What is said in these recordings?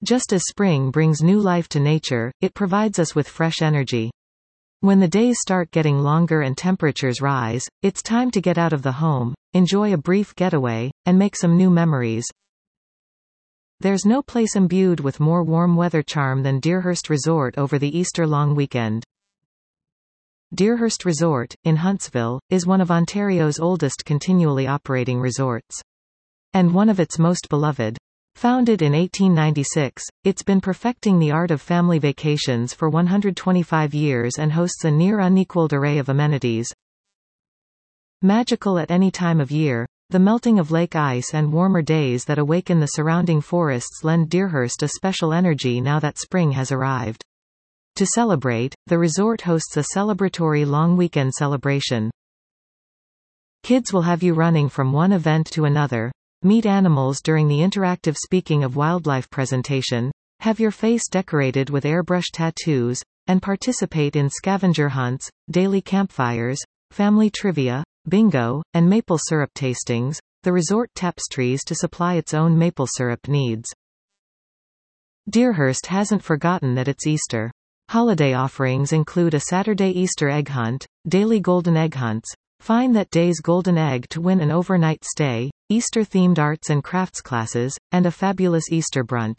Just as spring brings new life to nature, it provides us with fresh energy. When the days start getting longer and temperatures rise, it's time to get out of the home, enjoy a brief getaway, and make some new memories. There's no place imbued with more warm weather charm than Deerhurst Resort over the Easter long weekend. Deerhurst Resort, in Huntsville, is one of Ontario's oldest continually operating resorts. And one of its most beloved. Founded in 1896, it's been perfecting the art of family vacations for 125 years and hosts a near unequaled array of amenities. Magical at any time of year, the melting of lake ice and warmer days that awaken the surrounding forests lend Deerhurst a special energy now that spring has arrived. To celebrate, the resort hosts a celebratory long weekend celebration. Kids will have you running from one event to another. Meet animals during the interactive Speaking of Wildlife presentation, have your face decorated with airbrush tattoos, and participate in scavenger hunts, daily campfires, family trivia, bingo, and maple syrup tastings. The resort taps trees to supply its own maple syrup needs. Deerhurst hasn't forgotten that it's Easter. Holiday offerings include a Saturday Easter egg hunt, daily golden egg hunts, find that day's golden egg to win an overnight stay, Easter-themed arts and crafts classes, and a fabulous Easter brunch.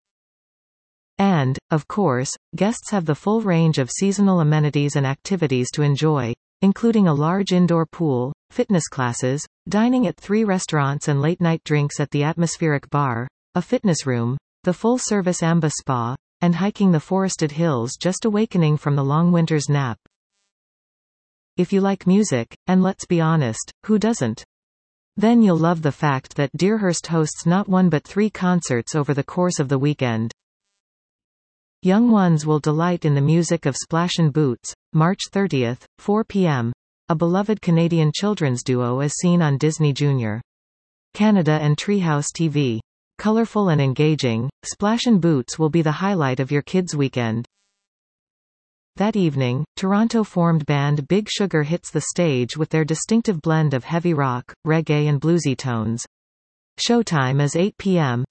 And, of course, guests have the full range of seasonal amenities and activities to enjoy, including a large indoor pool, fitness classes, dining at 3 restaurants and late-night drinks at the Atmospheric Bar, a fitness room, the full-service Amba Spa, and hiking the forested hills just awakening from the long winter's nap. If you like music, and let's be honest, who doesn't? Then you'll love the fact that Deerhurst hosts not 1 but 3 concerts over the course of the weekend. Young ones will delight in the music of Splashin' Boots, March 30th, 4 p.m., a beloved Canadian children's duo as seen on Disney Junior. Canada and Treehouse TV. Colorful and engaging, Splashin' Boots will be the highlight of your kids' weekend. That evening, Toronto-formed band Big Sugar hits the stage with their distinctive blend of heavy rock, reggae and bluesy tones. Showtime is 8 p.m.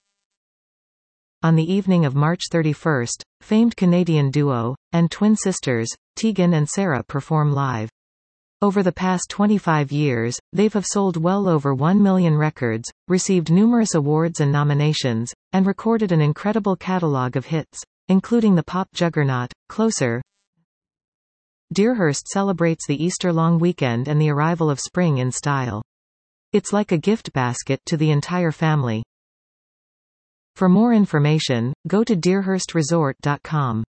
On the evening of March 31st, famed Canadian duo, and twin sisters, Tegan and Sarah perform live. Over the past 25 years, they have sold well over 1 million records, received numerous awards and nominations, and recorded an incredible catalog of hits, including the pop juggernaut, Closer. Deerhurst celebrates the Easter long weekend and the arrival of spring in style. It's like a gift basket to the entire family. For more information, go to deerhurstresort.com.